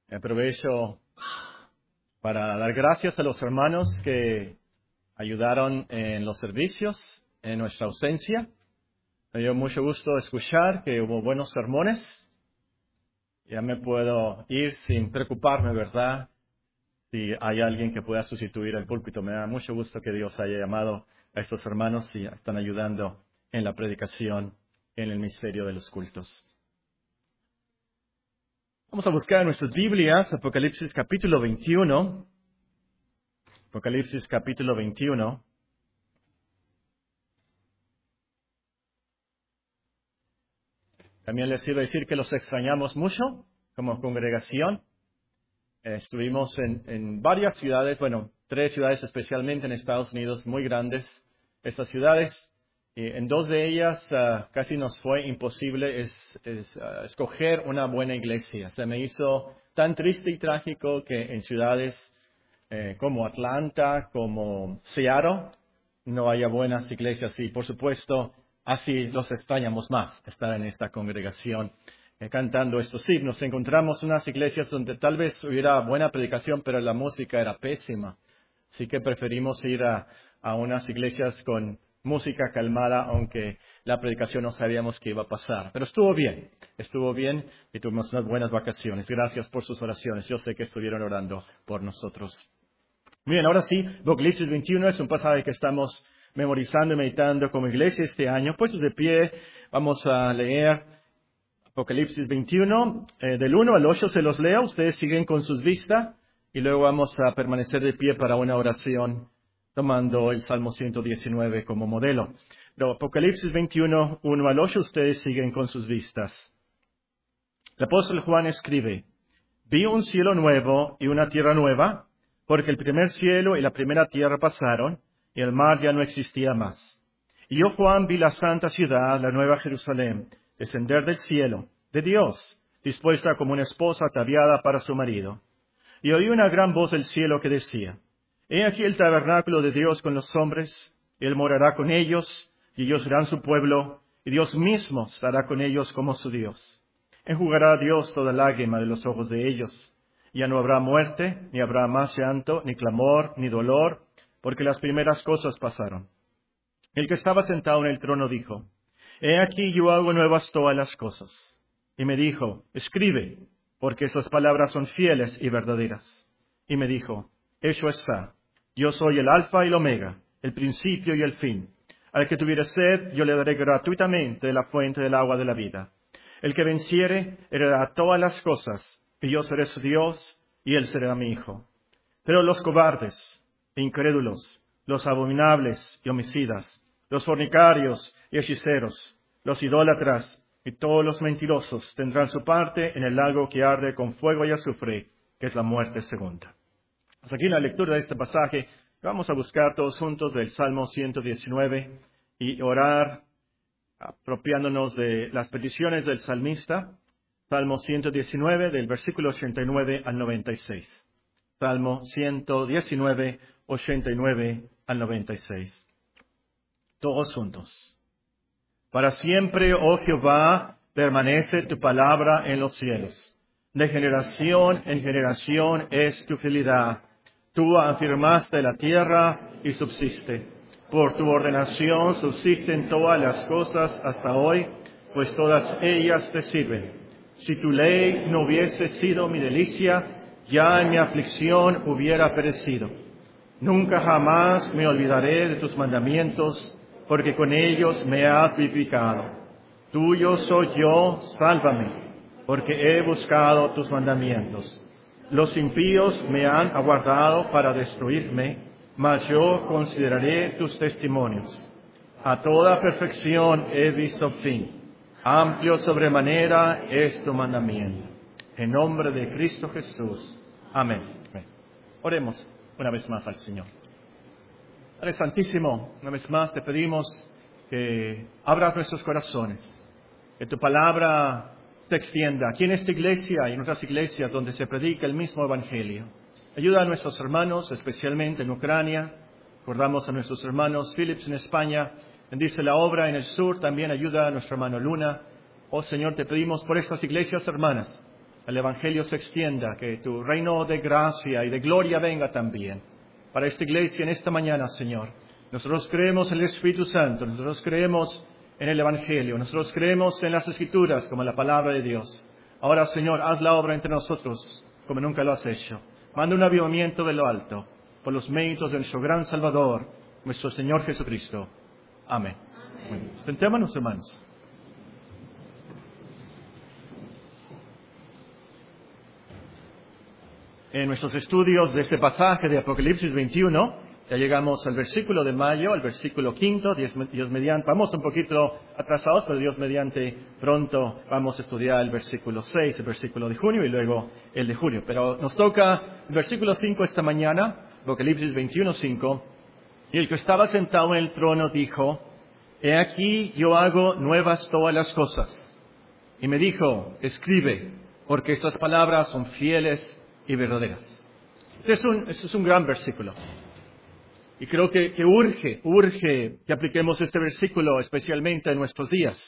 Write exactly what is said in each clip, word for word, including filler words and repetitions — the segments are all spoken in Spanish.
Aprovecho para dar gracias a los hermanos que ayudaron en los servicios en nuestra ausencia. Me dio mucho gusto escuchar que hubo buenos sermones. Ya me puedo ir sin preocuparme, ¿verdad? Si hay alguien que pueda sustituir el púlpito. Me da mucho gusto que Dios haya llamado a estos hermanos y están ayudando en la predicación, en el misterio de los cultos. Vamos a buscar en nuestras Biblias Apocalipsis capítulo veintiuno. Apocalipsis capítulo veintiuno. También les iba a decir que los extrañamos mucho como congregación. Eh, estuvimos en, en varias ciudades, bueno, tres ciudades especialmente en Estados Unidos, muy grandes. Estas ciudades, y en dos de ellas uh, casi nos fue imposible es, es, uh, escoger una buena iglesia. Se me hizo tan triste y trágico que en ciudades eh, como Atlanta, como Seattle, no haya buenas iglesias. Y por supuesto, así los extrañamos más, estar en esta congregación eh, cantando estos himnos. Encontramos unas iglesias donde tal vez hubiera buena predicación, pero la música era pésima. Así que preferimos ir a, a unas iglesias con música calmada, aunque la predicación no sabíamos qué iba a pasar. Pero estuvo bien, estuvo bien y tuvimos unas buenas vacaciones. Gracias por sus oraciones. Yo sé que estuvieron orando por nosotros. Bien, ahora sí, Apocalipsis veintiuno es un pasaje que estamos memorizando y meditando como iglesia este año. Puestos de pie, vamos a leer Apocalipsis veintiuno. Eh, del uno al ocho se los leo, ustedes siguen con sus vistas y luego vamos a permanecer de pie para una oración tomando el Salmo ciento diecinueve como modelo. Pero Apocalipsis veintiuno, uno al ocho, ustedes siguen con sus vistas. El apóstol Juan escribe: Vi un cielo nuevo y una tierra nueva, porque el primer cielo y la primera tierra pasaron, y el mar ya no existía más. Y yo, Juan, vi la santa ciudad, la nueva Jerusalén, descender del cielo, de Dios, dispuesta como una esposa ataviada para su marido. Y oí una gran voz del cielo que decía: He aquí el tabernáculo de Dios con los hombres, Él morará con ellos, y ellos serán su pueblo, y Dios mismo estará con ellos como su Dios. Enjugará a Dios toda lágrima de los ojos de ellos. Ya no habrá muerte, ni habrá más llanto, ni clamor, ni dolor, porque las primeras cosas pasaron. El que estaba sentado en el trono dijo: He aquí yo hago nuevas todas las cosas. Y me dijo: Escribe, porque esas palabras son fieles y verdaderas. Y me dijo: Hecho está. Yo soy el Alfa y el Omega, el principio y el fin. Al que tuviere sed, yo le daré gratuitamente de la fuente del agua de la vida. El que venciere, heredará todas las cosas, y yo seré su Dios, y él será mi hijo. Pero los cobardes, incrédulos, los abominables y homicidas, los fornicarios y hechiceros, los idólatras y todos los mentirosos tendrán su parte en el lago que arde con fuego y azufre, que es la muerte segunda. Hasta aquí la lectura de este pasaje. Vamos a buscar todos juntos del Salmo ciento diecinueve y orar apropiándonos de las peticiones del salmista. Salmo ciento diecinueve, del versículo ochenta y nueve al noventa y seis. Salmo ciento diecinueve, ochenta y nueve al noventa y seis. Todos juntos. Para siempre, oh Jehová, permanece tu palabra en los cielos. De generación en generación es tu fidelidad. Tú afirmaste la tierra y subsiste. Por tu ordenación subsisten todas las cosas hasta hoy, pues todas ellas te sirven. Si tu ley no hubiese sido mi delicia, ya en mi aflicción hubiera perecido. Nunca jamás me olvidaré de tus mandamientos, porque con ellos me has vivificado. Tuyo soy yo, sálvame, porque he buscado tus mandamientos. Los impíos me han aguardado para destruirme, mas yo consideraré tus testimonios. A toda perfección he visto fin. Amplio sobremanera es tu mandamiento. En nombre de Cristo Jesús. Amén. Oremos una vez más al Señor. Padre Santísimo, una vez más te pedimos que abras nuestros corazones, que tu palabra se extienda aquí en esta iglesia y en otras iglesias donde se predica el mismo evangelio. Ayuda a nuestros hermanos, especialmente en Ucrania. Recordamos a nuestros hermanos Philips en España. Bendice la obra en el sur. También ayuda a nuestro hermano Luna. Oh Señor, te pedimos por estas iglesias hermanas, el Evangelio se extienda, que tu reino de gracia y de gloria venga también para esta iglesia en esta mañana, Señor. Nosotros creemos en el Espíritu Santo, nosotros creemos en el Evangelio, nosotros creemos en las Escrituras como la palabra de Dios. Ahora, Señor, haz la obra entre nosotros como nunca lo has hecho. Manda un avivamiento de lo alto por los méritos de nuestro gran Salvador, nuestro Señor Jesucristo. Amén. Amén. Sentémonos, hermanos. En nuestros estudios de este pasaje de Apocalipsis veintiuno, ya llegamos al versículo de mayo, al versículo quinto, Dios, Dios mediante, vamos un poquito atrasados, pero Dios mediante pronto vamos a estudiar el versículo seis, el versículo de junio y luego el de julio. Pero nos toca el versículo cinco esta mañana, Apocalipsis veintiuno, cinco, y el que estaba sentado en el trono dijo, he aquí yo hago nuevas todas las cosas. Y me dijo, escribe, porque estas palabras son fieles y verdaderas. Este es un, este es un gran versículo. Y creo que, que urge, urge que apliquemos este versículo especialmente en nuestros días.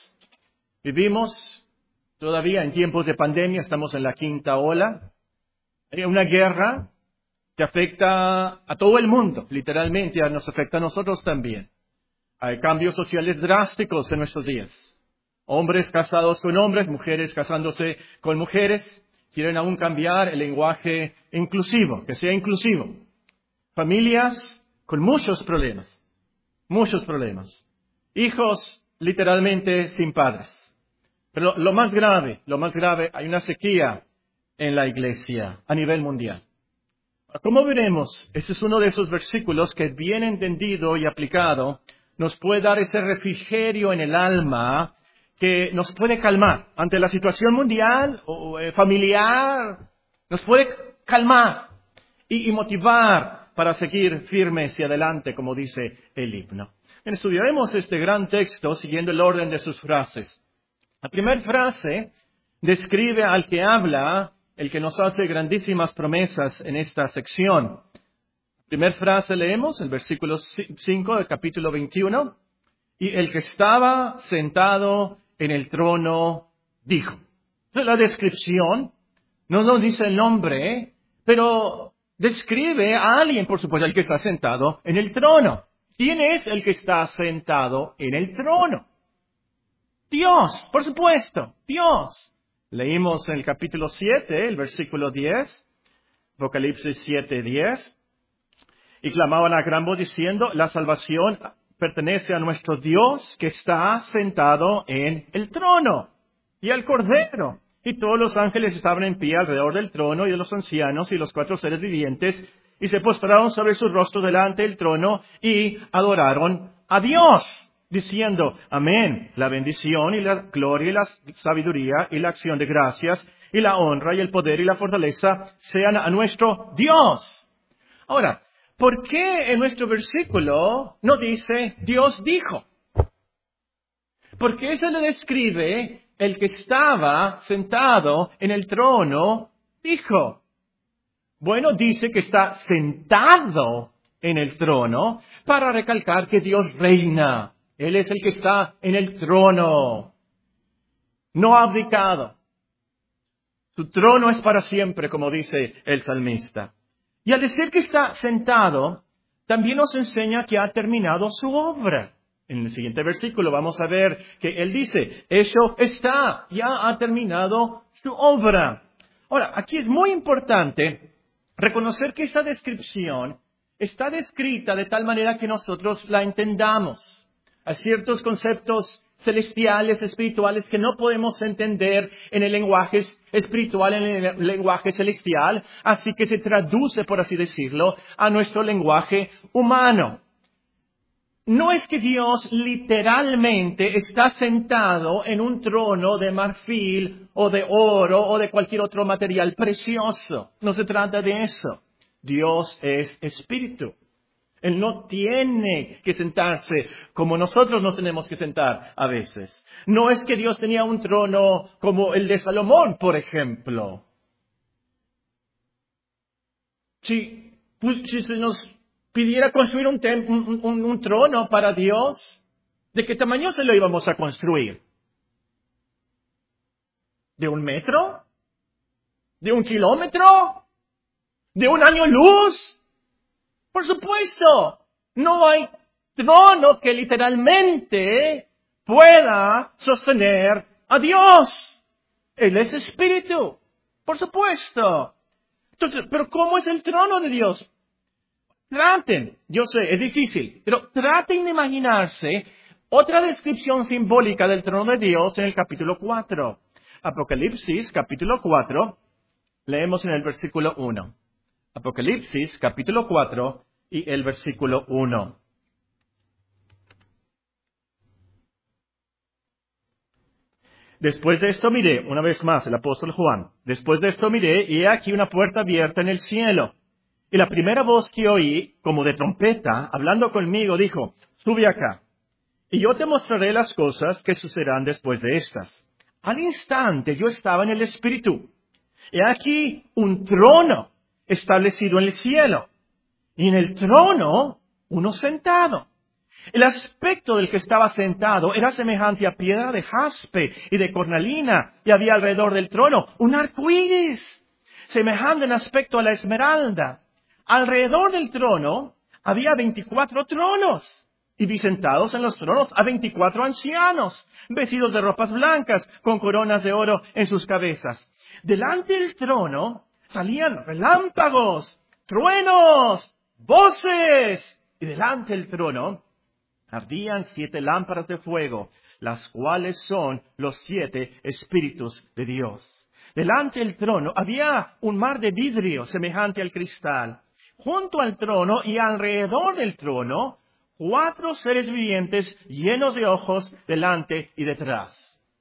Vivimos todavía en tiempos de pandemia, estamos en la quinta ola. Hay una guerra que afecta a todo el mundo, literalmente nos afecta a nosotros también. Hay cambios sociales drásticos en nuestros días. Hombres casados con hombres, mujeres casándose con mujeres. Quieren aún cambiar el lenguaje inclusivo, que sea inclusivo. Familias con muchos problemas, muchos problemas. Hijos literalmente sin padres. Pero lo más grave, lo más grave, hay una sequía en la iglesia a nivel mundial. Como veremos, este es uno de esos versículos que bien entendido y aplicado nos puede dar ese refrigerio en el alma que nos puede calmar ante la situación mundial o eh, familiar, nos puede calmar y, y motivar para seguir firmes y adelante, como dice el himno. Bien, estudiaremos este gran texto siguiendo el orden de sus frases. La primera frase describe al que habla, el que nos hace grandísimas promesas en esta sección. La primera frase leemos, el versículo cinco del capítulo veintiuno. Y el que estaba sentado en el trono dijo. Entonces, la descripción no nos dice el nombre, pero describe a alguien, por supuesto, el que está sentado en el trono. ¿Quién es el que está sentado en el trono? Dios, por supuesto, Dios. Leímos en el capítulo siete, el versículo diez, Apocalipsis siete, diez. Y clamaban a gran voz diciendo, la salvación pertenece a nuestro Dios que está sentado en el trono y al Cordero. Y todos los ángeles estaban en pie alrededor del trono y de los ancianos y los cuatro seres vivientes y se postraron sobre su rostro delante del trono y adoraron a Dios, diciendo, amén, la bendición y la gloria y la sabiduría y la acción de gracias y la honra y el poder y la fortaleza sean a nuestro Dios. Ahora, ¿por qué en nuestro versículo no dice Dios dijo? Porque se le describe el que estaba sentado en el trono dijo. Bueno, dice que está sentado en el trono para recalcar que Dios reina. Él es el que está en el trono. No ha abdicado. Su trono es para siempre, como dice el salmista. Y al decir que está sentado, también nos enseña que ha terminado su obra. En el siguiente versículo vamos a ver que él dice, eso está, ya ha terminado su obra. Ahora, aquí es muy importante reconocer que esta descripción está descrita de tal manera que nosotros la entendamos. Hay ciertos conceptos celestiales, espirituales, que no podemos entender en el lenguaje espiritual, en el lenguaje celestial, así que se traduce, por así decirlo, a nuestro lenguaje humano. No es que Dios literalmente está sentado en un trono de marfil o de oro o de cualquier otro material precioso. No se trata de eso. Dios es espíritu. Él no tiene que sentarse como nosotros nos tenemos que sentar a veces. No es que Dios tenía un trono como el de Salomón, por ejemplo. Si, pues, si se nos pidiera construir un, tem- un, un, un trono para Dios, ¿de qué tamaño se lo íbamos a construir? ¿De un metro? ¿De un kilómetro? ¿De un año luz? Por supuesto, no hay trono que literalmente pueda sostener a Dios. Él es espíritu, por supuesto. Entonces, ¿pero cómo es el trono de Dios? Traten, yo sé, es difícil, pero traten de imaginarse otra descripción simbólica del trono de Dios en el capítulo cuatro. Apocalipsis, capítulo cuatro, leemos en el versículo uno. Apocalipsis, capítulo cuatro y el versículo uno. Después de esto miré, una vez más, el apóstol Juan, después de esto miré y he aquí una puerta abierta en el cielo. Y la primera voz que oí, como de trompeta, hablando conmigo, dijo, sube acá, y yo te mostraré las cosas que sucederán después de estas. Al instante yo estaba en el Espíritu. He aquí un trono establecido en el cielo, y en el trono uno sentado. El aspecto del que estaba sentado era semejante a piedra de jaspe y de cornalina, y había alrededor del trono un arco iris, semejante en aspecto a la esmeralda. Alrededor del trono había veinticuatro tronos, y vi sentados en los tronos a veinticuatro ancianos, vestidos de ropas blancas, con coronas de oro en sus cabezas. Delante del trono salían relámpagos, truenos, voces, y delante del trono ardían siete lámparas de fuego, las cuales son los siete espíritus de Dios. Delante del trono había un mar de vidrio semejante al cristal. Junto al trono y alrededor del trono, cuatro seres vivientes llenos de ojos delante y detrás.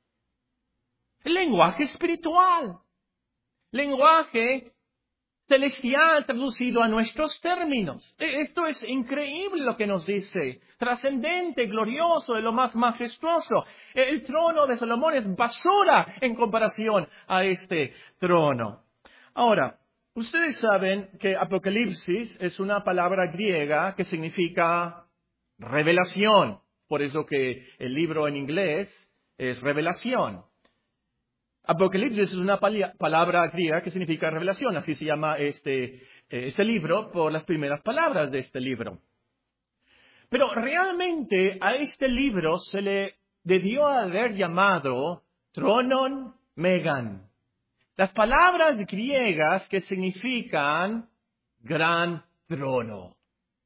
El lenguaje espiritual. Lenguaje celestial traducido a nuestros términos. Esto es increíble lo que nos dice. Trascendente, glorioso, de lo más majestuoso. El trono de Salomón es basura en comparación a este trono. Ahora, ustedes saben que Apocalipsis es una palabra griega que significa revelación. Por eso que el libro en inglés es revelación. Apocalipsis es una palabra griega que significa revelación. Así se llama este, este libro por las primeras palabras de este libro. Pero realmente a este libro se le debió haber llamado Tronon Megan. Las palabras griegas que significan gran trono.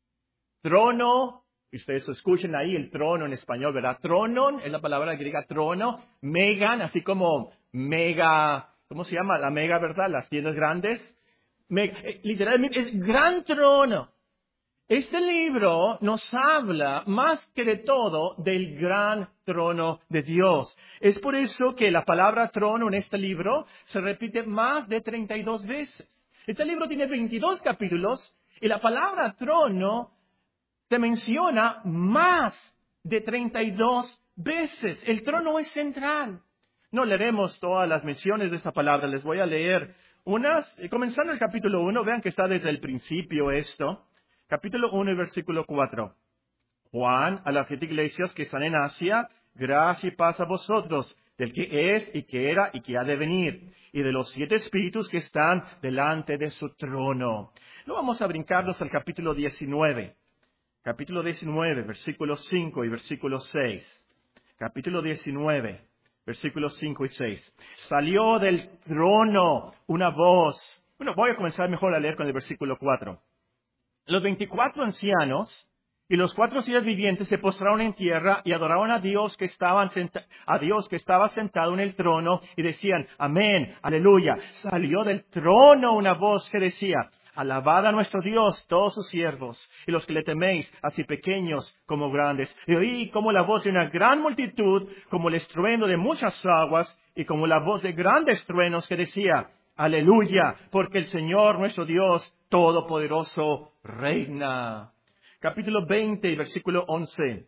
Trono, ustedes escuchen ahí el trono en español, ¿verdad? Tronon es la palabra griega trono. Megan, así como mega, ¿cómo se llama? La mega, ¿verdad? Las tiendas grandes. Mega, eh, literalmente es gran trono. Este libro nos habla más que de todo del gran trono de Dios. Es por eso que la palabra trono en este libro se repite más de treinta y dos veces. Este libro tiene veintidós capítulos y la palabra trono se menciona más de treinta y dos veces. El trono es central. No leeremos todas las menciones de esta palabra, les voy a leer unas, comenzando el capítulo uno, vean que está desde el principio esto. Capítulo uno y versículo cuatro. Juan, a las siete iglesias que están en Asia, gracia y paz a vosotros, del que es y que era y que ha de venir, y de los siete espíritus que están delante de su trono. Luego vamos a brincarnos al capítulo diecinueve. Capítulo diecinueve, versículos cinco y versículo seis. Capítulo diecinueve. Versículos cinco y seis. Salió del trono una voz. Bueno, voy a comenzar mejor a leer con el versículo cuatro. Los veinticuatro ancianos y los cuatro seres vivientes se postraron en tierra y adoraron a Dios que estaban senta- a Dios que estaba sentado en el trono y decían, amén, aleluya. Salió del trono una voz que decía, alabad a nuestro Dios, todos sus siervos, y los que le teméis, así pequeños como grandes. Y oí como la voz de una gran multitud, como el estruendo de muchas aguas, y como la voz de grandes truenos que decía, aleluya, porque el Señor nuestro Dios Todopoderoso reina. Capítulo veinte, versículo once.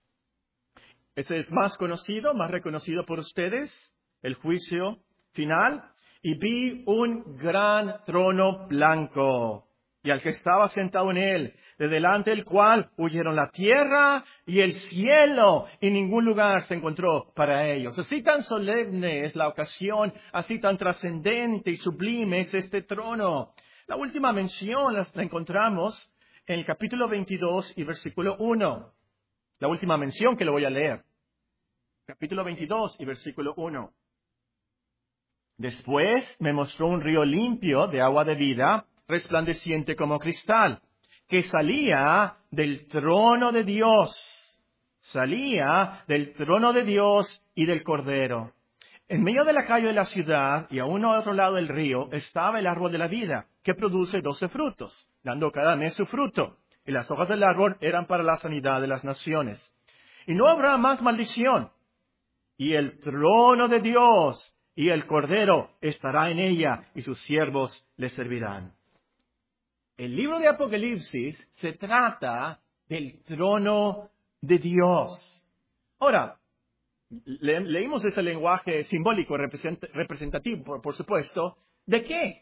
Este es más conocido, más reconocido por ustedes, el juicio final. Y vi un gran trono blanco. y al que estaba sentado en él, de delante del cual huyeron la tierra y el cielo, y ningún lugar se encontró para ellos. Así tan solemne es la ocasión, así tan trascendente y sublime es este trono. La última mención la, la encontramos en el capítulo veintidós y versículo uno. La última mención que lo voy a leer. Capítulo veintidós y versículo uno. Después me mostró un río limpio de agua de vida, resplandeciente como cristal, que salía del trono de Dios. Salía del trono de Dios y del Cordero. En medio de la calle de la ciudad y a uno a otro lado del río estaba el árbol de la vida, que produce doce frutos, dando cada mes su fruto. Y las hojas del árbol eran para la sanidad de las naciones. Y no habrá más maldición. Y el trono de Dios y el Cordero estará en ella, y sus siervos le servirán. El libro de Apocalipsis se trata del trono de Dios. Ahora, le, leímos ese lenguaje simbólico, represent, representativo, por, por supuesto. ¿De qué?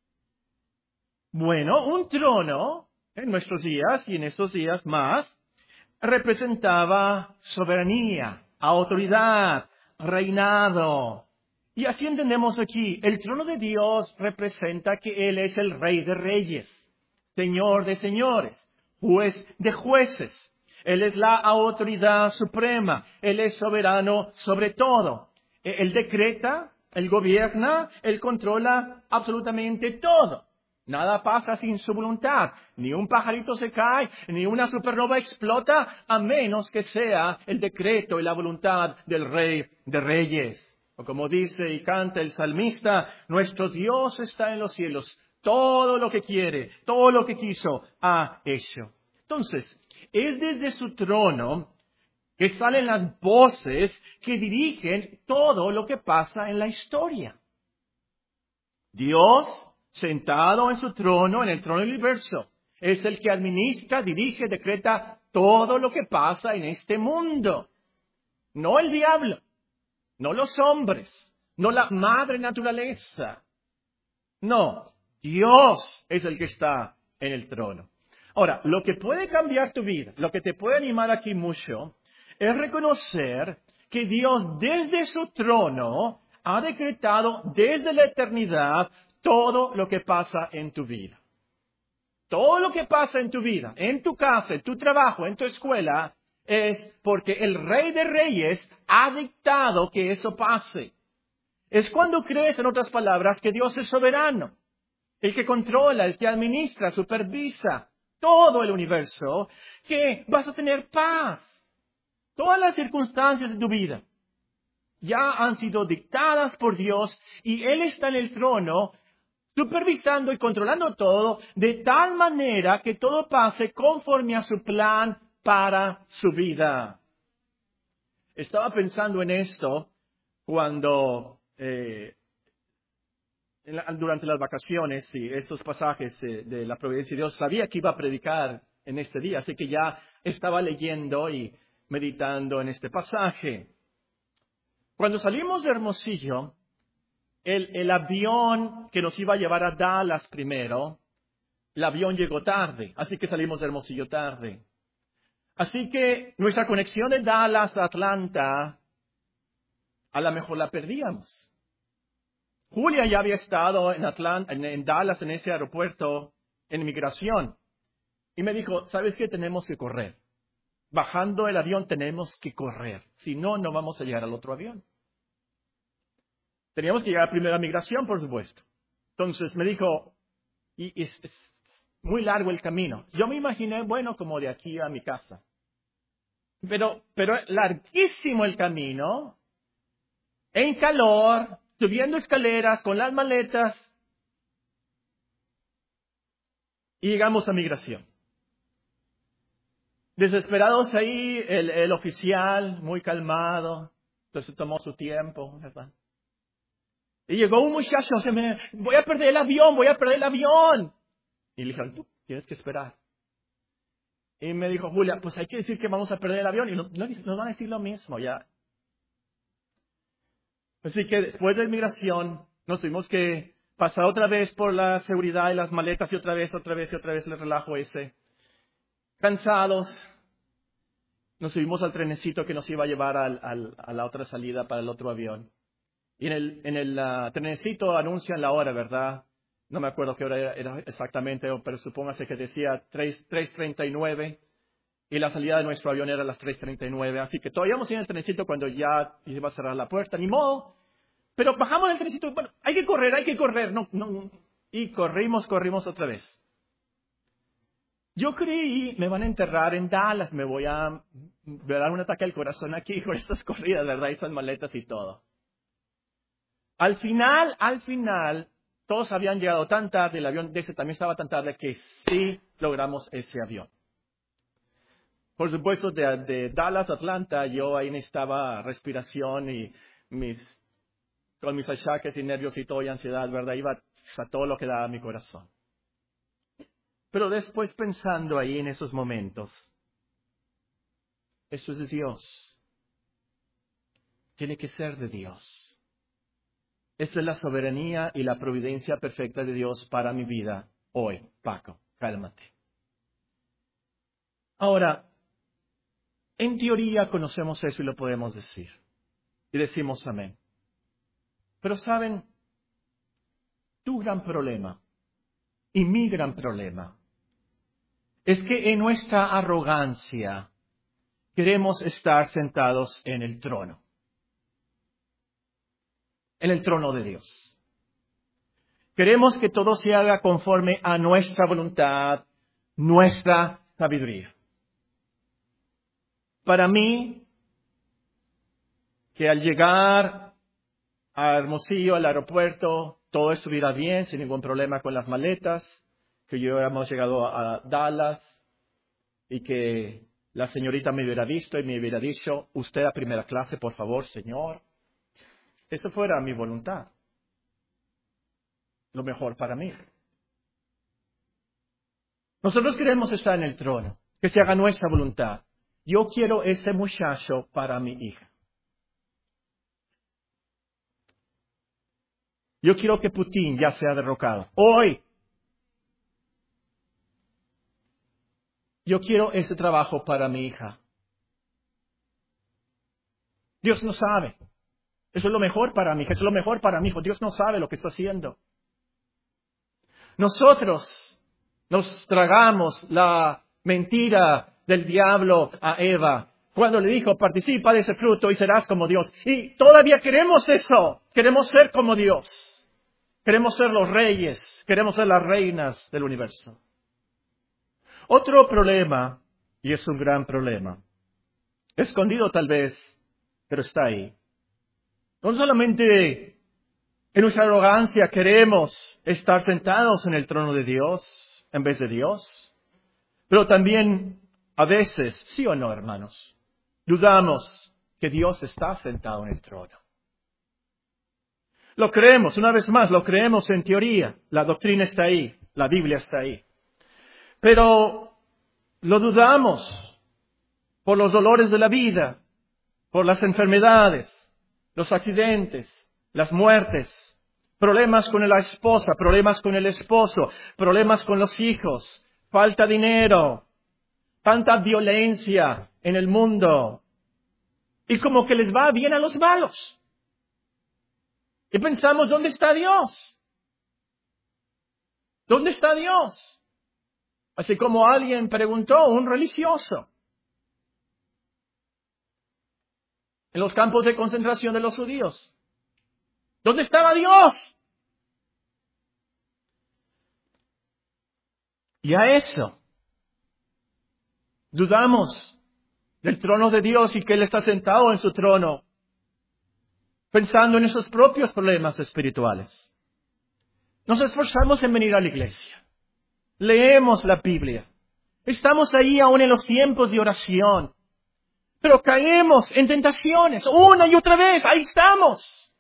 Bueno, un trono, en nuestros días y en estos días más, representaba soberanía, autoridad, reinado. Y así entendemos aquí, el trono de Dios representa que Él es el Rey de Reyes, Señor de señores, juez de jueces. Él es la autoridad suprema, Él es soberano sobre todo. Él decreta, Él gobierna, Él controla absolutamente todo. Nada pasa sin su voluntad, ni un pajarito se cae, ni una supernova explota, a menos que sea el decreto y la voluntad del Rey de Reyes. O como dice y canta el salmista, nuestro Dios está en los cielos, todo lo que quiere, todo lo que quiso, ha hecho. Entonces, es desde su trono que salen las voces que dirigen todo lo que pasa en la historia. Dios, sentado en su trono, en el trono del universo, es el que administra, dirige, decreta todo lo que pasa en este mundo. No el diablo, no los hombres, no la madre naturaleza. No, Dios es el que está en el trono. Ahora, lo que puede cambiar tu vida, lo que te puede animar aquí mucho, es reconocer que Dios desde su trono ha decretado desde la eternidad todo lo que pasa en tu vida. Todo lo que pasa en tu vida, en tu casa, en tu trabajo, en tu escuela, es porque el Rey de Reyes ha dictado que eso pase. Es cuando crees, en otras palabras, que Dios es soberano, el que controla, el que administra, supervisa todo el universo, que vas a tener paz. Todas las circunstancias de tu vida ya han sido dictadas por Dios y Él está en el trono supervisando y controlando todo de tal manera que todo pase conforme a su plan para su vida. Estaba pensando en esto cuando eh, en la, durante las vacaciones y estos pasajes eh, de la providencia de Dios, sabía que iba a predicar en este día, así que ya estaba leyendo y meditando en este pasaje. Cuando salimos de Hermosillo, el, el avión que nos iba a llevar a Dallas primero, el avión llegó tarde, así que salimos de Hermosillo tarde. Así que nuestra conexión de Dallas a Atlanta, a lo mejor la perdíamos. Julia ya había estado en, Atlanta, en, en Dallas, en ese aeropuerto, en migración. Y me dijo, ¿sabes qué? Tenemos que correr. Bajando el avión tenemos que correr. Si no, no vamos a llegar al otro avión. Teníamos que llegar primero a migración, por supuesto. Entonces me dijo, y es, es muy largo el camino. Yo me imaginé, bueno, como de aquí a mi casa. Pero, pero larguísimo el camino, en calor, subiendo escaleras, con las maletas, y llegamos a migración. Desesperados ahí, el, el oficial, muy calmado, entonces tomó su tiempo, ¿verdad? Y llegó un muchacho, se me, voy a perder el avión, voy a perder el avión. Y le dije, tú tienes que esperar. Y me dijo, Julia, pues hay que decir que vamos a perder el avión. Y nos, nos van a decir lo mismo ya. Así que después de la inmigración, nos tuvimos que pasar otra vez por la seguridad y las maletas y otra vez, otra vez y otra vez el relajo ese. Cansados, nos subimos al trenecito que nos iba a llevar al, al, a la otra salida para el otro avión. Y en el, en el uh, trenecito anuncian la hora, ¿verdad? No me acuerdo qué hora era, era exactamente, pero supóngase que decía tres treinta y nueve y la salida de nuestro avión era a las tres treinta y nueve. Así que todavía íbamos en el trenecito cuando ya iba a cerrar la puerta, ni modo. Pero bajamos del trenecito, bueno, hay que correr, hay que correr. No, no, y corrimos, corrimos otra vez. Yo creí, me van a enterrar en Dallas, me voy a, me va a dar un ataque al corazón aquí con estas corridas, ¿verdad? Y estas maletas y todo. Al final, al final, todos habían llegado tan tarde, el avión de ese también estaba tan tarde que sí logramos ese avión. Por supuesto, de, de Dallas a Atlanta, yo ahí necesitaba respiración y mis, con mis achaques y nervios y todo y ansiedad, ¿verdad? Iba a todo lo que daba mi corazón. Pero después pensando ahí en esos momentos, esto es de Dios. Tiene que ser de Dios. Esta es la soberanía y la providencia perfecta de Dios para mi vida hoy. Paco, cálmate. Ahora, en teoría conocemos eso y lo podemos decir. Y decimos amén. Pero saben, tu gran problema y mi gran problema es que en nuestra arrogancia queremos estar sentados en el trono. En el trono de Dios. Queremos que todo se haga conforme a nuestra voluntad, nuestra sabiduría. Para mí, que al llegar a Hermosillo, al aeropuerto, todo estuviera bien, sin ningún problema con las maletas, que yo hemos llegado a Dallas y que la señorita me hubiera visto y me hubiera dicho, usted a primera clase, por favor, señor. Eso fuera mi voluntad. Lo mejor para mí. Nosotros queremos estar en el trono, que se haga nuestra voluntad. Yo quiero ese muchacho para mi hija. Yo quiero que Putin ya sea derrocado. Hoy. Yo quiero ese trabajo para mi hija. Dios no sabe. Eso es lo mejor para mi hija, eso es lo mejor para mi hijo. Dios no sabe lo que está haciendo. Nosotros nos tragamos la mentira del diablo a Eva cuando le dijo, participa de ese fruto y serás como Dios. Y todavía queremos eso. Queremos ser como Dios. Queremos ser los reyes. Queremos ser las reinas del universo. Otro problema, y es un gran problema, escondido tal vez, pero está ahí. No solamente en nuestra arrogancia queremos estar sentados en el trono de Dios en vez de Dios, pero también a veces, sí o no, hermanos, dudamos que Dios está sentado en el trono. Lo creemos, una vez más, lo creemos en teoría. La doctrina está ahí, la Biblia está ahí. Pero lo dudamos por los dolores de la vida, por las enfermedades, los accidentes, las muertes, problemas con la esposa, problemas con el esposo, problemas con los hijos, falta de dinero, tanta violencia en el mundo. Y como que les va bien a los malos. Y pensamos, ¿dónde está Dios? ¿Dónde está Dios? Así como alguien preguntó, un religioso, en los campos de concentración de los judíos, ¿dónde estaba Dios? Y a eso dudamos del trono de Dios y que Él está sentado en su trono, pensando en esos propios problemas espirituales. Nos esforzamos en venir a la iglesia. Leemos la Biblia. Estamos ahí aún en los tiempos de oración. Pero caemos en tentaciones una y otra vez. Ahí estamos.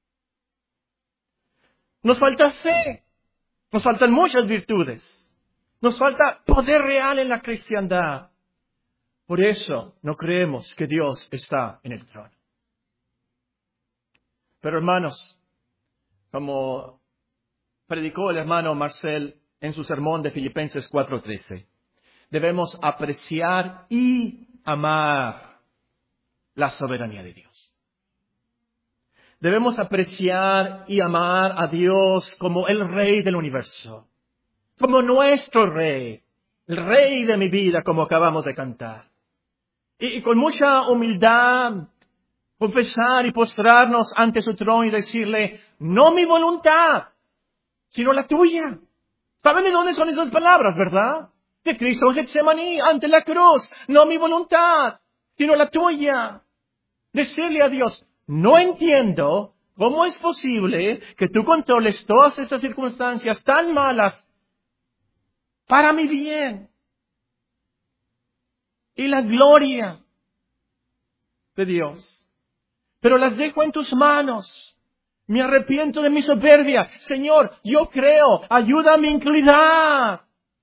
Nos falta fe. Nos faltan muchas virtudes. Nos falta poder real en la cristiandad. Por eso no creemos que Dios está en el trono. Pero hermanos, como predicó el hermano Marcel en su sermón de Filipenses cuatro trece. Debemos apreciar y amar la soberanía de Dios. Debemos apreciar y amar a Dios como el Rey del universo, como nuestro Rey, el Rey de mi vida, como acabamos de cantar. Y, y con mucha humildad, confesar y postrarnos ante su trono y decirle, no mi voluntad, sino la tuya. ¿Saben de dónde son esas palabras, verdad? De Cristo en Getsemaní, ante la cruz. No mi voluntad, sino la tuya. Decirle a Dios, no entiendo cómo es posible que tú controles todas estas circunstancias tan malas para mi bien. Y la gloria de Dios. Pero las dejo en tus manos. Me arrepiento de mi soberbia. Señor, yo creo, ayúdame a inclinar.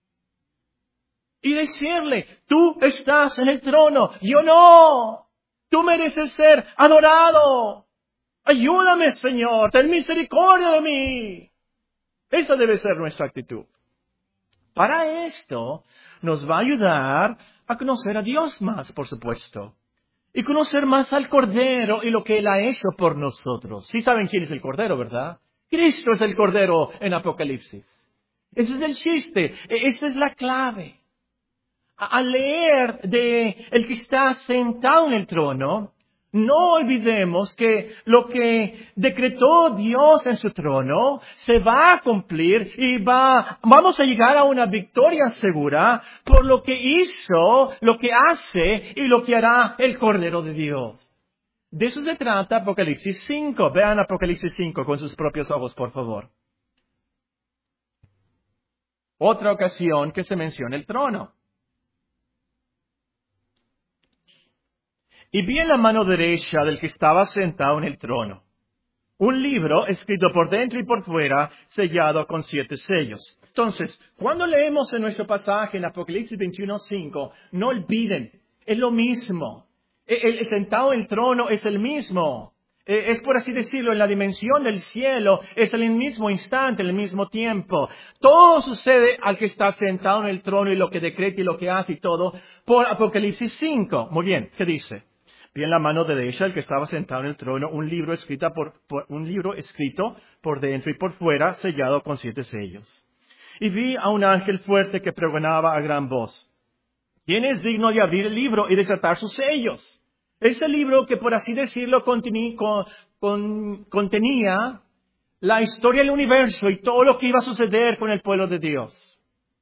Y decirle, tú estás en el trono, yo no. Tú mereces ser adorado. Ayúdame, Señor, ten misericordia de mí. Esa debe ser nuestra actitud. Para esto nos va a ayudar a conocer a Dios más, por supuesto. Y conocer más al Cordero y lo que Él ha hecho por nosotros. Sí saben quién es el Cordero, ¿verdad? Cristo es el Cordero en Apocalipsis. Ese es el chiste, esa es la clave. Al leer de el que está sentado en el trono, no olvidemos que lo que decretó Dios en su trono se va a cumplir y va, vamos a llegar a una victoria segura por lo que hizo, lo que hace y lo que hará el Cordero de Dios. De eso se trata Apocalipsis cinco. Vean Apocalipsis cinco con sus propios ojos, por favor. Otra ocasión que se menciona el trono. Y vi en la mano derecha del que estaba sentado en el trono un libro escrito por dentro y por fuera, sellado con siete sellos. Entonces, cuando leemos en nuestro pasaje en Apocalipsis veintiuno cinco, no olviden, es lo mismo. El, el sentado en el trono es el mismo. Es, por así decirlo, en la dimensión del cielo, es en el mismo instante, en el mismo tiempo. Todo sucede al que está sentado en el trono y lo que decreta y lo que hace y todo por Apocalipsis cinco. Muy bien, ¿qué dice? Vi en la mano derecha el que estaba sentado en el trono un libro, escrito por, por, un libro escrito por dentro y por fuera, sellado con siete sellos. Y vi a un ángel fuerte que pregonaba a gran voz: ¿quién es digno de abrir el libro y desatar sus sellos? Ese libro que, por así decirlo, contení, con, con, contenía la historia del universo y todo lo que iba a suceder con el pueblo de Dios.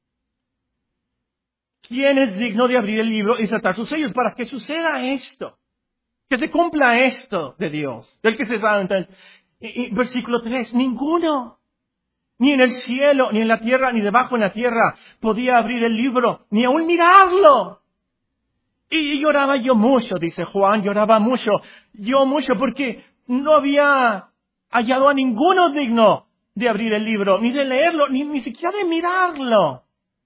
¿Quién es digno de abrir el libro y desatar sus sellos para que suceda esto? Que se cumpla esto de Dios, del que se sabe. Entonces, y, y, versículo tres, ninguno, ni en el cielo, ni en la tierra, ni debajo en la tierra, podía abrir el libro, ni aún mirarlo. Y, y lloraba yo mucho, dice Juan, lloraba mucho, yo mucho, porque no había hallado a ninguno digno de abrir el libro, ni de leerlo, ni, ni siquiera de mirarlo.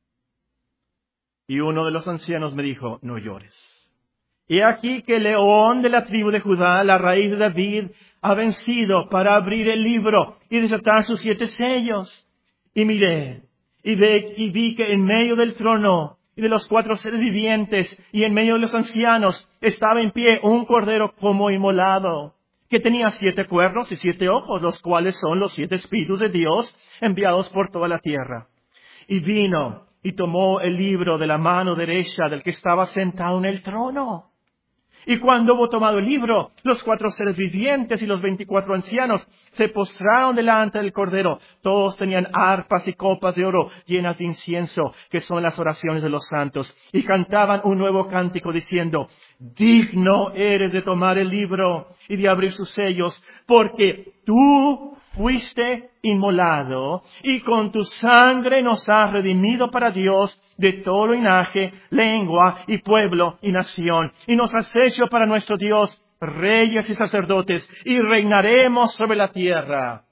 Y uno de los ancianos me dijo, no llores. He aquí que el león de la tribu de Judá, la raíz de David, ha vencido para abrir el libro y desatar sus siete sellos. Y miré, y, ve, y vi que en medio del trono y de los cuatro seres vivientes y en medio de los ancianos estaba en pie un cordero como inmolado, que tenía siete cuernos y siete ojos, los cuales son los siete espíritus de Dios enviados por toda la tierra. Y vino y tomó el libro de la mano derecha del que estaba sentado en el trono. Y cuando hubo tomado el libro, los cuatro seres vivientes y los veinticuatro ancianos se postraron delante del Cordero. Todos tenían arpas y copas de oro llenas de incienso, que son las oraciones de los santos. Y cantaban un nuevo cántico diciendo, digno eres de tomar el libro y de abrir sus sellos, porque tú fuiste inmolado y con tu sangre nos has redimido para Dios de todo linaje, lengua y pueblo y nación. Y nos has hecho para nuestro Dios reyes y sacerdotes y reinaremos sobre la tierra.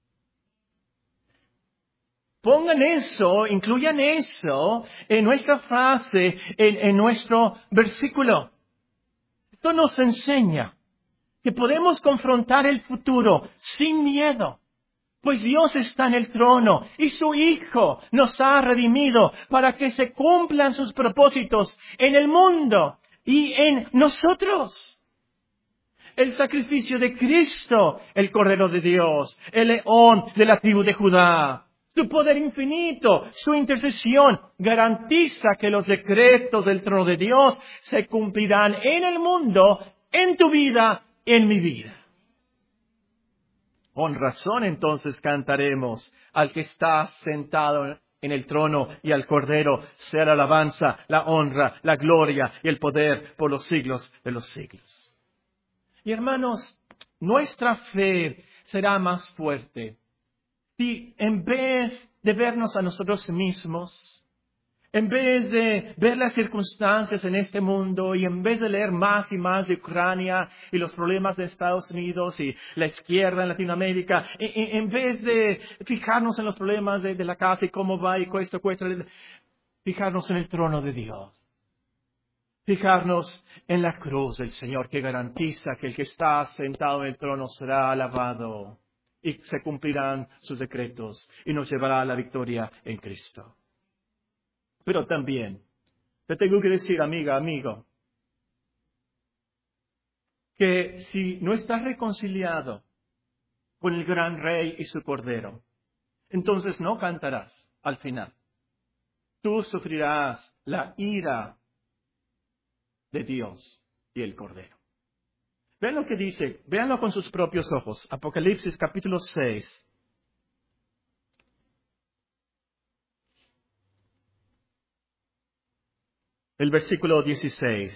Pongan eso, incluyan eso en nuestra frase, en, en nuestro versículo. Esto nos enseña que podemos confrontar el futuro sin miedo, Pues Dios está en el trono y su Hijo nos ha redimido para que se cumplan sus propósitos en el mundo y en nosotros. El sacrificio de Cristo, el Cordero de Dios, el león de la tribu de Judá, su poder infinito, su intercesión, garantiza que los decretos del trono de Dios se cumplirán en el mundo, en tu vida, en mi vida. Con razón entonces cantaremos al que está sentado en el trono y al Cordero sea la alabanza, la honra, la gloria y el poder por los siglos de los siglos. Y hermanos, nuestra fe será más fuerte si en vez de vernos a nosotros mismos, en vez de ver las circunstancias en este mundo y en vez de leer más y más de Ucrania y los problemas de Estados Unidos y la izquierda en Latinoamérica, en, en vez de fijarnos en los problemas de, de la casa y cómo va y cuesta, cuesta, fijarnos en el trono de Dios. Fijarnos en la cruz del Señor que garantiza que el que está sentado en el trono será alabado y se cumplirán sus decretos y nos llevará a la victoria en Cristo. Pero también, te tengo que decir, amiga, amigo, que si no estás reconciliado con el gran Rey y su Cordero, entonces no cantarás al final. Tú sufrirás la ira de Dios y el Cordero. Vean lo que dice, véanlo con sus propios ojos. Apocalipsis capítulo seis. El versículo dieciséis.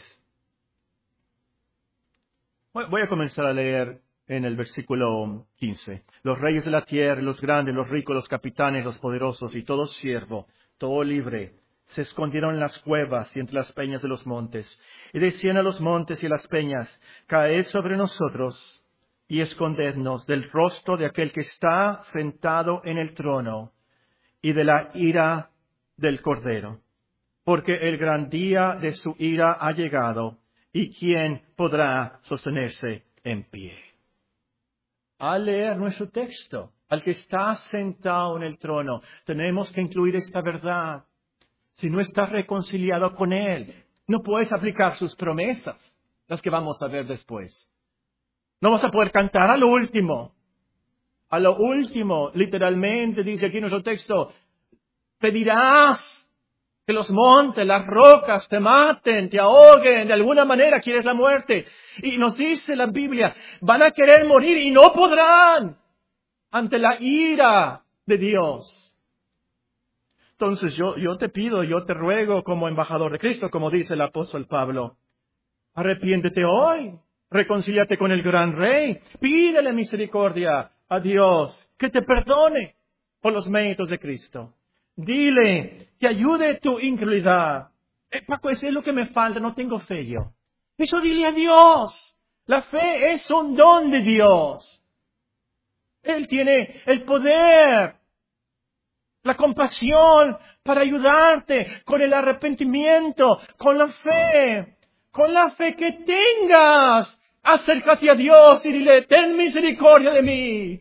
Voy a comenzar a leer en el versículo quince. Los reyes de la tierra, los grandes, los ricos, los capitanes, los poderosos y todo siervo, todo libre, se escondieron en las cuevas y entre las peñas de los montes. Y decían a los montes y a las peñas, caed sobre nosotros y escondednos del rostro de aquel que está sentado en el trono y de la ira del Cordero. Porque el gran día de su ira ha llegado, y ¿quién podrá sostenerse en pie? Al leer nuestro texto, al que está sentado en el trono, tenemos que incluir esta verdad. Si no estás reconciliado con Él, no puedes aplicar sus promesas, las que vamos a ver después. No vas a poder cantar a lo último. A lo último, literalmente, dice aquí nuestro texto, pedirás que los montes, las rocas te maten, te ahoguen, de alguna manera quieres la muerte. Y nos dice la Biblia, van a querer morir y no podrán ante la ira de Dios. Entonces yo, yo te pido, yo te ruego como embajador de Cristo, como dice el apóstol Pablo, arrepiéntete hoy, reconcíliate con el gran Rey, pídele misericordia a Dios, que te perdone por los méritos de Cristo. Dile que ayude tu incredulidad. Eh, Paco, eso es lo que me falta, no tengo fe yo. Eso dile a Dios. La fe es un don de Dios. Él tiene el poder, la compasión para ayudarte con el arrepentimiento, con la fe, con la fe que tengas. Acércate a Dios y dile, ten misericordia de mí.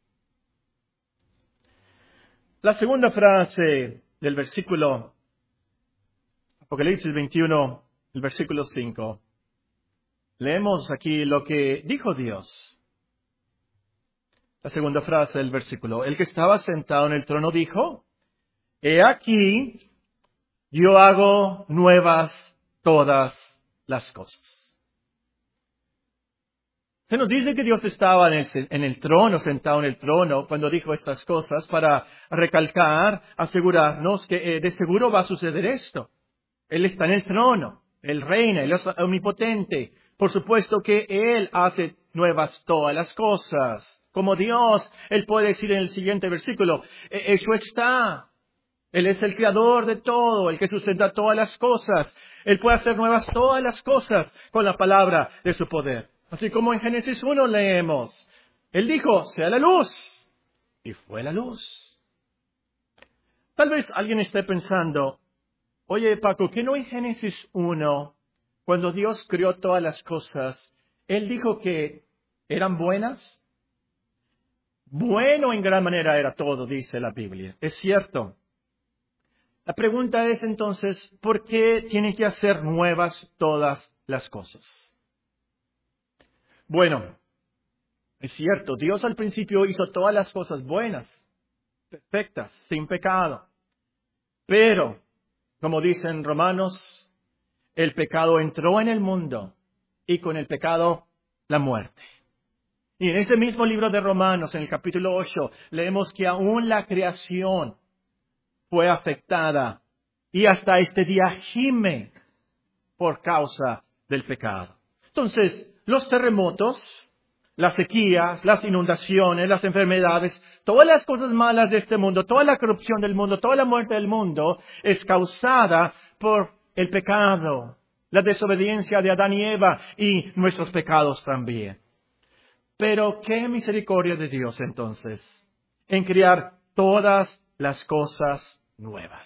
La segunda frase del versículo, Apocalipsis veintiuno, el versículo cinco. Leemos aquí lo que dijo Dios. La segunda frase del versículo. El que estaba sentado en el trono dijo, he aquí, yo hago nuevas todas las cosas. Se nos dice que Dios estaba en el, en el trono, sentado en el trono, cuando dijo estas cosas, para recalcar, asegurarnos que eh, de seguro va a suceder esto. Él está en el trono, Él reina, Él es omnipotente. Por supuesto que Él hace nuevas todas las cosas. Como Dios, Él puede decir en el siguiente versículo, eso está. Él es el creador de todo, el que sustenta todas las cosas. Él puede hacer nuevas todas las cosas con la palabra de su poder. Así como en Génesis uno leemos, Él dijo, sea la luz, y fue la luz. Tal vez alguien esté pensando, oye Paco, ¿qué no en Génesis uno, cuando Dios creó todas las cosas, Él dijo que eran buenas? Bueno en gran manera era todo, dice la Biblia. Es cierto. La pregunta es entonces, ¿por qué tienen que hacer nuevas todas las cosas? Bueno, es cierto, Dios al principio hizo todas las cosas buenas, perfectas, sin pecado. Pero, como dicen Romanos, el pecado entró en el mundo y con el pecado la muerte. Y en ese mismo libro de Romanos, en el capítulo ocho, leemos que aún la creación fue afectada y hasta este día gime por causa del pecado. Entonces, los terremotos, las sequías, las inundaciones, las enfermedades, todas las cosas malas de este mundo, toda la corrupción del mundo, toda la muerte del mundo es causada por el pecado, la desobediencia de Adán y Eva y nuestros pecados también. Pero qué misericordia de Dios entonces en crear todas las cosas nuevas.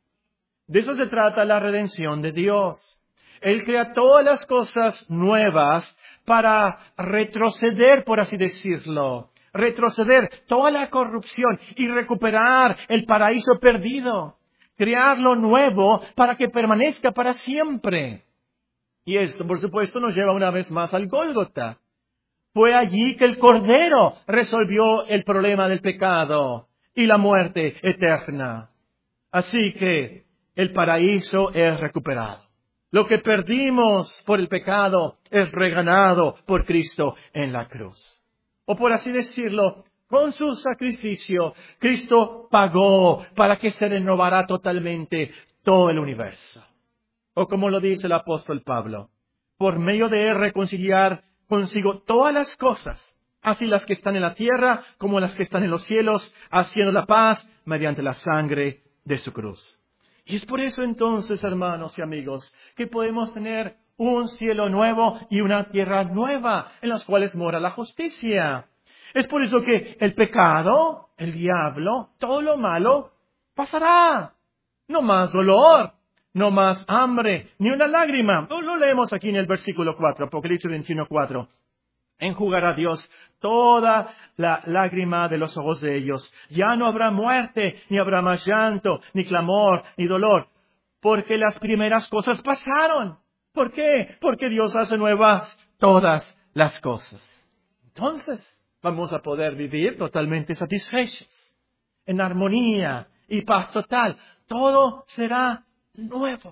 De eso se trata la redención de Dios. Él crea todas las cosas nuevas para retroceder, por así decirlo, retroceder toda la corrupción y recuperar el paraíso perdido. Crear lo nuevo para que permanezca para siempre. Y esto, por supuesto, nos lleva una vez más al Gólgota. Fue allí que el Cordero resolvió el problema del pecado y la muerte eterna. Así que el paraíso es recuperado. Lo que perdimos por el pecado es reganado por Cristo en la cruz. O por así decirlo, con su sacrificio, Cristo pagó para que se renovara totalmente todo el universo. O como lo dice el apóstol Pablo, por medio de él reconciliar consigo todas las cosas, así las que están en la tierra como las que están en los cielos, haciendo la paz mediante la sangre de su cruz. Y es por eso entonces, hermanos y amigos, que podemos tener un cielo nuevo y una tierra nueva en las cuales mora la justicia. Es por eso que el pecado, el diablo, todo lo malo pasará. No más dolor, no más hambre, ni una lágrima. Lo, lo leemos aquí en el versículo cuatro, Apocalipsis veintiuno, cuatro. Enjugará Dios toda la lágrima de los ojos de ellos. Ya no habrá muerte, ni habrá más llanto, ni clamor, ni dolor, porque las primeras cosas pasaron. ¿Por qué? Porque Dios hace nuevas todas las cosas. Entonces, vamos a poder vivir totalmente satisfechos, en armonía y paz total. Todo será nuevo.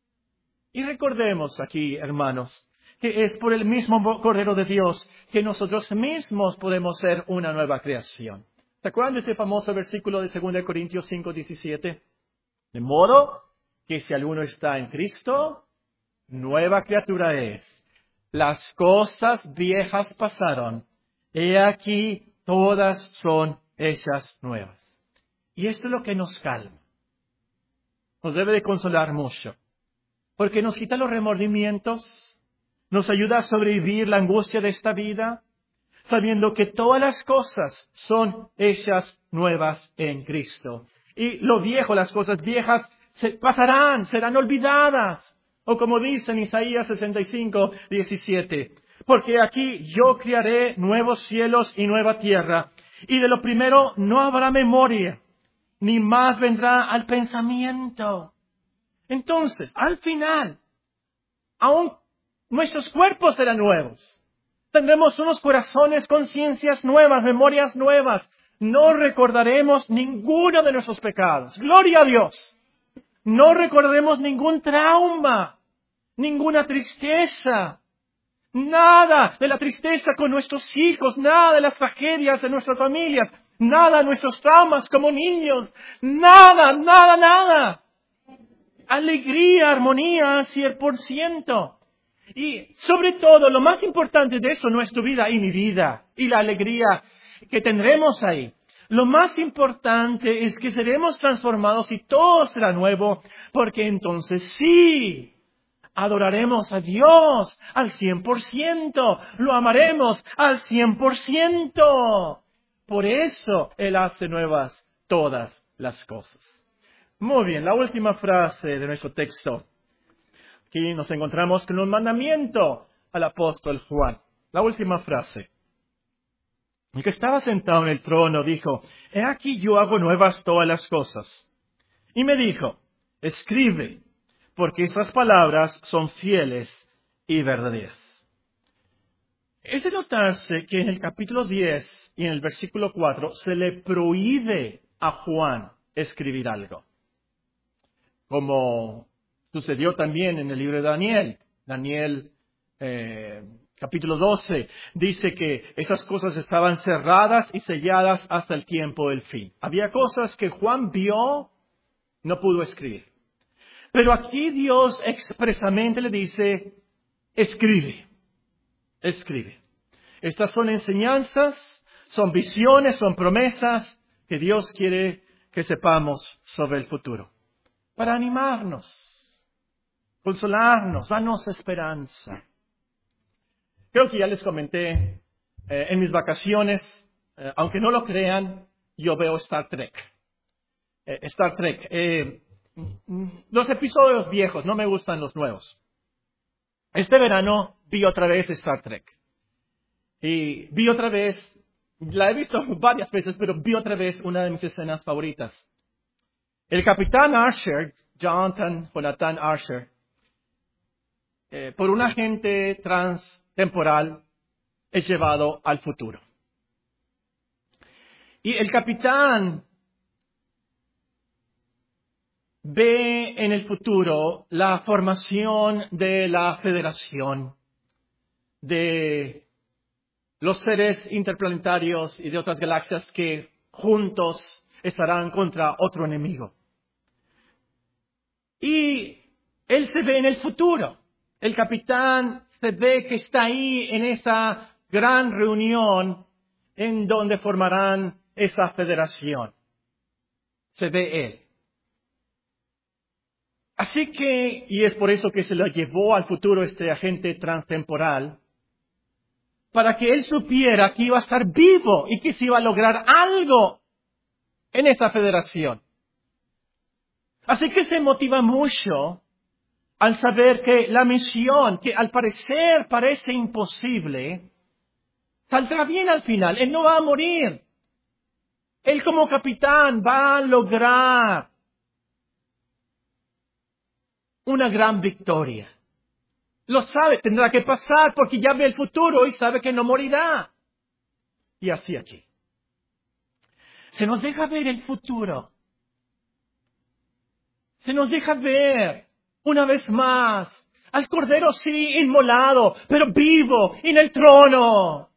Y recordemos aquí, hermanos, que es por el mismo Cordero de Dios que nosotros mismos podemos ser una nueva creación. ¿Se acuerdan de ese famoso versículo de segunda de Corintios cinco, diecisiete? De modo que si alguno está en Cristo, nueva criatura es. Las cosas viejas pasaron. He aquí, todas son hechas nuevas. Y esto es lo que nos calma. Nos debe de consolar mucho. Porque nos quita los remordimientos. Nos ayuda a sobrevivir la angustia de esta vida, sabiendo que todas las cosas son hechas nuevas en Cristo. Y lo viejo, las cosas viejas, se pasarán, serán olvidadas. O como dice en Isaías sesenta y cinco, diecisiete, porque aquí yo crearé nuevos cielos y nueva tierra, y de lo primero no habrá memoria, ni más vendrá al pensamiento. Entonces, al final, aún nuestros cuerpos serán nuevos. Tendremos unos corazones, conciencias nuevas, memorias nuevas. No recordaremos ninguno de nuestros pecados. ¡Gloria a Dios! No recordaremos ningún trauma, ninguna tristeza. Nada de la tristeza con nuestros hijos, nada de las tragedias de nuestras familias, nada de nuestros traumas como niños. Nada, nada, nada. Alegría, armonía, cien por ciento. Y sobre todo, lo más importante de eso no es tu vida y mi vida y la alegría que tendremos ahí. Lo más importante es que seremos transformados y todo será nuevo, porque entonces sí, adoraremos a Dios al cien por ciento, lo amaremos al cien por ciento. Por eso Él hace nuevas todas las cosas. Muy bien, la última frase de nuestro texto. Aquí nos encontramos con un mandamiento al apóstol Juan. La última frase. El que estaba sentado en el trono dijo, he aquí yo hago nuevas todas las cosas. Y me dijo, escribe, porque estas palabras son fieles y verdaderas. Es de notarse que en el capítulo diez y en el versículo cuatro se le prohíbe a Juan escribir algo. Como sucedió también en el libro de Daniel. Daniel, eh, capítulo doce, dice que esas cosas estaban cerradas y selladas hasta el tiempo del fin. Había cosas que Juan vio, no pudo escribir. Pero aquí Dios expresamente le dice, escribe, escribe. Estas son enseñanzas, son visiones, son promesas que Dios quiere que sepamos sobre el futuro. Para animarnos, consolarnos, darnos esperanza. Creo que ya les comenté, eh, en mis vacaciones, eh, aunque no lo crean, yo veo Star Trek. Eh, Star Trek. Eh, los episodios viejos, no me gustan los nuevos. Este verano vi otra vez Star Trek. Y vi otra vez, la he visto varias veces, pero vi otra vez una de mis escenas favoritas. El capitán Archer, Jonathan, Jonathan Archer, eh, por un agente transtemporal, es llevado al futuro. Y el capitán ve en el futuro la formación de la Federación, de los seres interplanetarios y de otras galaxias que juntos estarán contra otro enemigo. Y él se ve en el futuro. El capitán se ve que está ahí en esa gran reunión en donde formarán esa federación. Se ve él. Así que, y es por eso que se lo llevó al futuro este agente transtemporal, para que él supiera que iba a estar vivo y que se iba a lograr algo en esa federación. Así que se motiva mucho al saber que la misión, que al parecer parece imposible, saldrá bien al final. Él no va a morir. Él como capitán va a lograr una gran victoria. Lo sabe, tendrá que pasar porque ya ve el futuro y sabe que no morirá. Y así aquí. Se nos deja ver el futuro. Se nos deja ver, una vez más, al Cordero sí inmolado, pero vivo en el trono.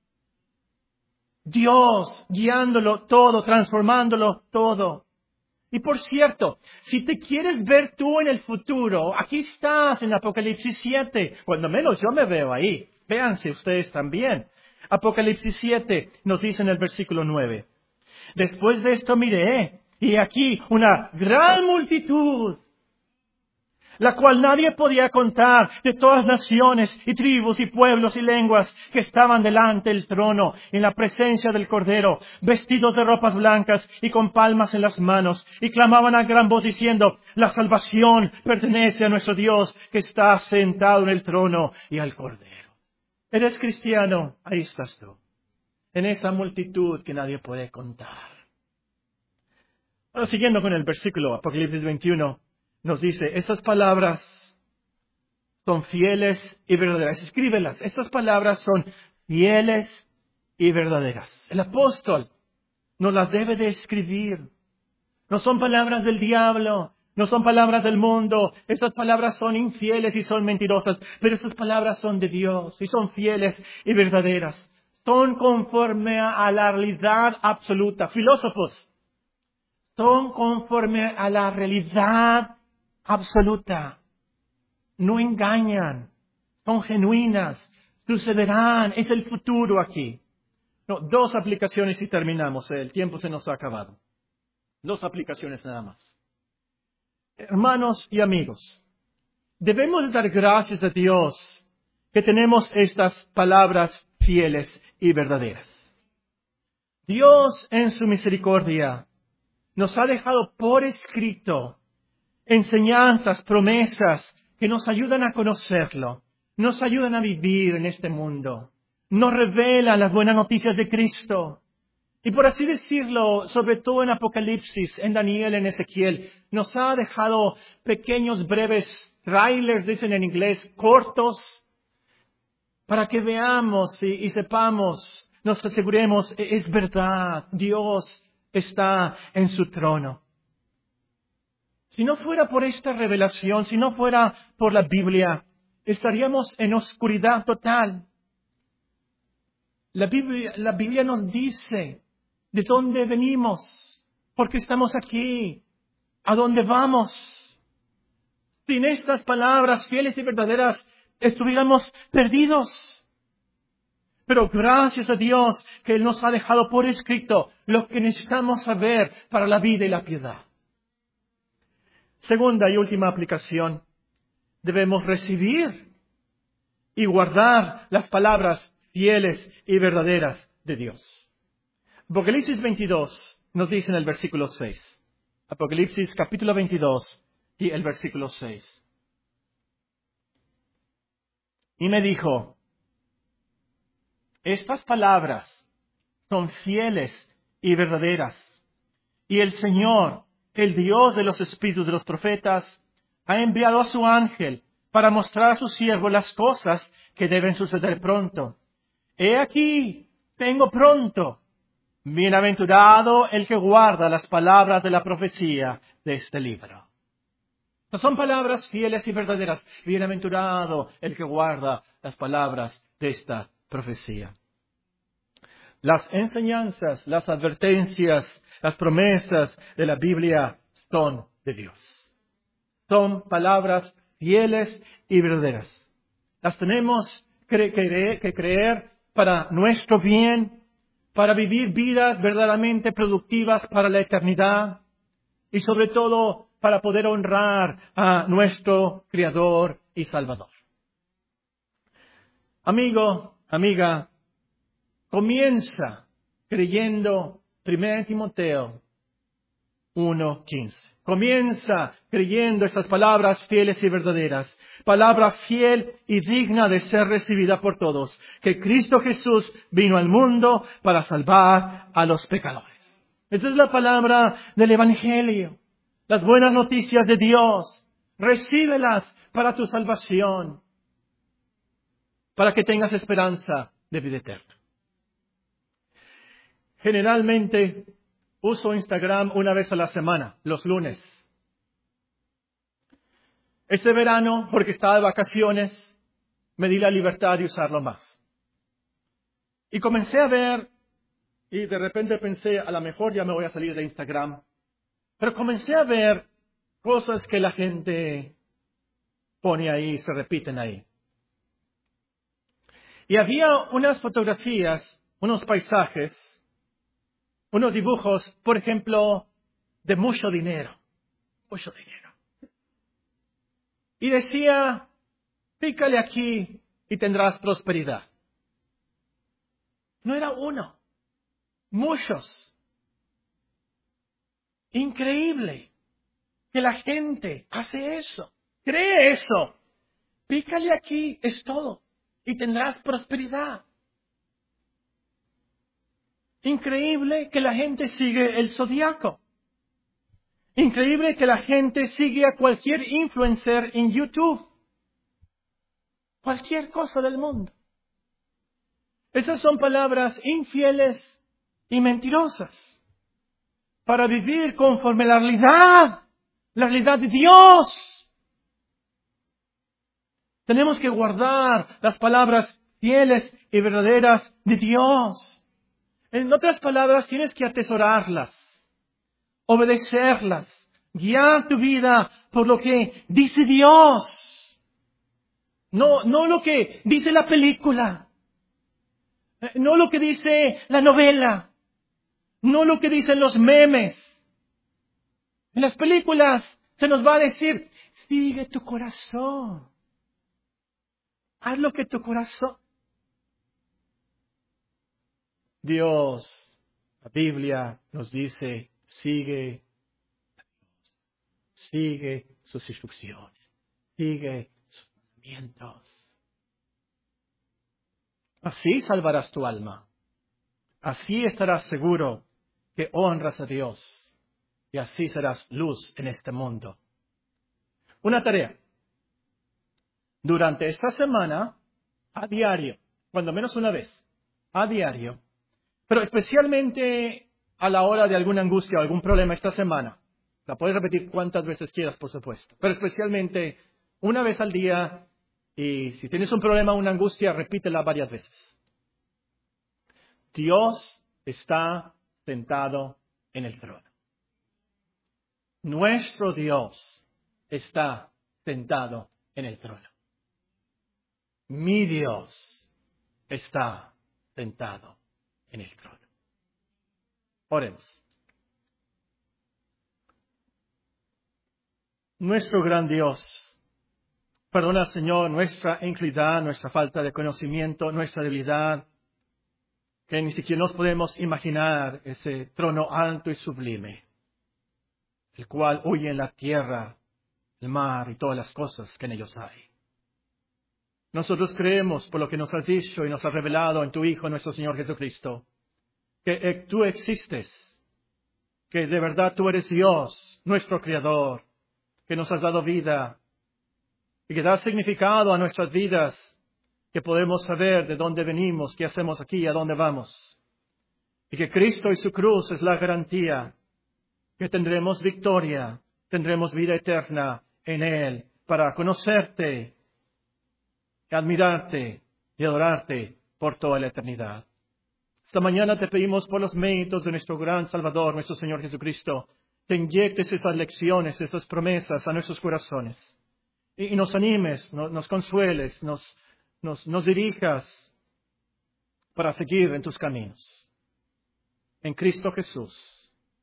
Dios guiándolo todo, transformándolo todo. Y por cierto, si te quieres ver tú en el futuro, aquí estás en Apocalipsis siete. Cuando menos yo me veo ahí. Véanse ustedes también. Apocalipsis siete nos dice en el versículo nueve. Después de esto miré, y aquí una gran multitud, la cual nadie podía contar, de todas naciones y tribus y pueblos y lenguas que estaban delante del trono en la presencia del Cordero, vestidos de ropas blancas y con palmas en las manos, y clamaban a gran voz diciendo, la salvación pertenece a nuestro Dios que está sentado en el trono y al Cordero. ¿Eres cristiano? Ahí estás tú, en esa multitud que nadie puede contar. Ahora, siguiendo con el versículo, Apocalipsis veintiuno, nos dice, estas palabras son fieles y verdaderas. Escríbelas. Estas palabras son fieles y verdaderas. El apóstol nos las debe de escribir. No son palabras del diablo, no son palabras del mundo. Estas palabras son infieles y son mentirosas, pero estas palabras son de Dios y son fieles y verdaderas. Son conforme a la realidad absoluta. Filósofos, son conforme a la realidad absoluta. No engañan. Son genuinas. Sucederán. Es el futuro aquí. No, dos aplicaciones y terminamos. El tiempo se nos ha acabado. Dos aplicaciones nada más. Hermanos y amigos, debemos dar gracias a Dios que tenemos estas palabras fieles y verdaderas. Dios en su misericordia nos ha dejado por escrito enseñanzas, promesas que nos ayudan a conocerlo, nos ayudan a vivir en este mundo, nos revelan las buenas noticias de Cristo. Y por así decirlo, sobre todo en Apocalipsis, en Daniel, en Ezequiel, nos ha dejado pequeños, breves trailers, dicen en inglés, cortos, para que veamos y, y sepamos, nos aseguremos, es verdad, Dios está en su trono. Si no fuera por esta revelación, si no fuera por la Biblia, estaríamos en oscuridad total. La Biblia, la Biblia nos dice de dónde venimos, por qué estamos aquí, a dónde vamos. Sin estas palabras fieles y verdaderas, estuviéramos perdidos. Pero gracias a Dios que Él nos ha dejado por escrito lo que necesitamos saber para la vida y la piedad. Segunda y última aplicación. Debemos recibir y guardar las palabras fieles y verdaderas de Dios. Apocalipsis veintidós nos dice en el versículo seis. Apocalipsis capítulo veintidós y el versículo seis. Y me dijo, estas palabras son fieles y verdaderas. Y el Señor, el Dios de los espíritus de los profetas, ha enviado a su ángel para mostrar a su siervo las cosas que deben suceder pronto. He aquí, vengo pronto. Bienaventurado el que guarda las palabras de la profecía de este libro. Estas son palabras fieles y verdaderas. Bienaventurado el que guarda las palabras de esta profecía. Las enseñanzas, las advertencias, las promesas de la Biblia son de Dios. Son palabras fieles y verdaderas. Las tenemos que creer, que creer para nuestro bien, para vivir vidas verdaderamente productivas para la eternidad y sobre todo para poder honrar a nuestro Creador y Salvador. Amigo, amiga, comienza creyendo primera de Timoteo uno quince. Comienza creyendo estas palabras fieles y verdaderas. Palabra fiel y digna de ser recibida por todos. Que Cristo Jesús vino al mundo para salvar a los pecadores. Esta es la palabra del Evangelio. Las buenas noticias de Dios. Recíbelas para tu salvación. Para que tengas esperanza de vida eterna. Generalmente uso Instagram una vez a la semana, los lunes. Este verano, porque estaba de vacaciones, me di la libertad de usarlo más. Y comencé a ver, y de repente pensé, a lo mejor ya me voy a salir de Instagram. Pero comencé a ver cosas que la gente pone ahí, se repiten ahí. Y había unas fotografías, unos paisajes, unos dibujos, por ejemplo, de mucho dinero. Mucho dinero. Y decía, pícale aquí y tendrás prosperidad. No era uno, muchos. Increíble que la gente hace eso, cree eso. Pícale aquí, es todo, y tendrás prosperidad. Increíble que la gente sigue el zodiaco. Increíble que la gente sigue a cualquier influencer en YouTube. Cualquier cosa del mundo. Esas son palabras infieles y mentirosas. Para vivir conforme a la realidad, la realidad de Dios. Tenemos que guardar las palabras fieles y verdaderas de Dios. En otras palabras, tienes que atesorarlas, obedecerlas, guiar tu vida por lo que dice Dios. No, no lo que dice la película, no lo que dice la novela, no lo que dicen los memes. En las películas se nos va a decir, sigue tu corazón, haz lo que tu corazón. Dios, la Biblia nos dice, sigue, sigue sus instrucciones, sigue sus mandamientos. Así salvarás tu alma. Así estarás seguro que honras a Dios. Y así serás luz en este mundo. Una tarea. Durante esta semana, a diario, cuando menos una vez, a diario, pero especialmente a la hora de alguna angustia o algún problema esta semana. La puedes repetir cuantas veces quieras, por supuesto. Pero especialmente una vez al día. Y si tienes un problema o una angustia, repítela varias veces. Dios está sentado en el trono. Nuestro Dios está sentado en el trono. Mi Dios está sentado en el trono. Oremos. Nuestro gran Dios, perdona, Señor, nuestra incredulidad, nuestra falta de conocimiento, nuestra debilidad, que ni siquiera nos podemos imaginar ese trono alto y sublime, el cual huye en la tierra, el mar y todas las cosas que en ellos hay. Nosotros creemos por lo que nos has dicho y nos has revelado en tu Hijo, nuestro Señor Jesucristo, que tú existes, que de verdad tú eres Dios, nuestro Creador, que nos has dado vida y que das significado a nuestras vidas, que podemos saber de dónde venimos, qué hacemos aquí y a dónde vamos. Y que Cristo y su cruz es la garantía que tendremos victoria, tendremos vida eterna en Él para conocerte, admirarte y adorarte por toda la eternidad. Esta mañana te pedimos por los méritos de nuestro gran Salvador, nuestro Señor Jesucristo, que inyectes esas lecciones, esas promesas a nuestros corazones. Y, y nos animes, no, nos consueles, nos, nos, nos dirijas para seguir en tus caminos. En Cristo Jesús.